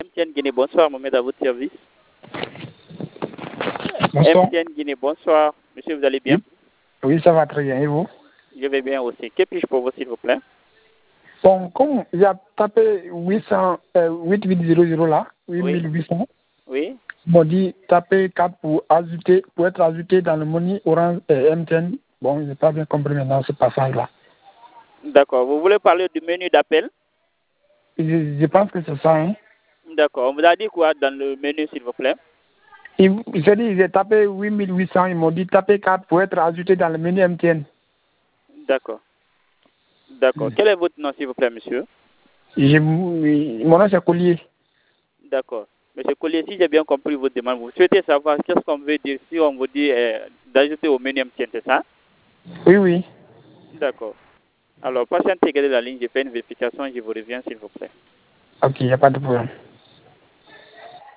MTN Guinée, bonsoir, Mohamed, à votre service. Bonsoir. MTN Guinée, bonsoir. Monsieur, vous allez bien? Oui, ça va très bien. Et vous? Je vais bien aussi. Que puis-je pour vous, s'il vous plaît? Bon, comme j'ai tapé 8800 là, 8800, Oui. m'ont dit taper 4 pour être ajouté dans le money Orange et MTN. Bon, je n'ai pas bien compris maintenant ce passage-là. D'accord. Vous voulez parler du menu d'appel? Je pense que c'est ça, hein. D'accord. On vous a dit quoi dans le menu, s'il vous plaît? J'ai dit, j'ai tapé 8800, ils m'ont dit taper 4 pour être ajouté dans le menu MTN. D'accord. D'accord. Quel est votre nom, s'il vous plaît, monsieur? Mon nom, c'est Collier. D'accord. Monsieur Collier, si j'ai bien compris votre demande, vous souhaitez savoir qu'est-ce qu'on veut dire si on vous dit d'ajouter au menu MTN, c'est ça? Oui, oui. D'accord. Alors, patientez, gardez la ligne, j'ai fait une vérification et je vous reviens, s'il vous plaît. Ok, il n'y a pas de problème.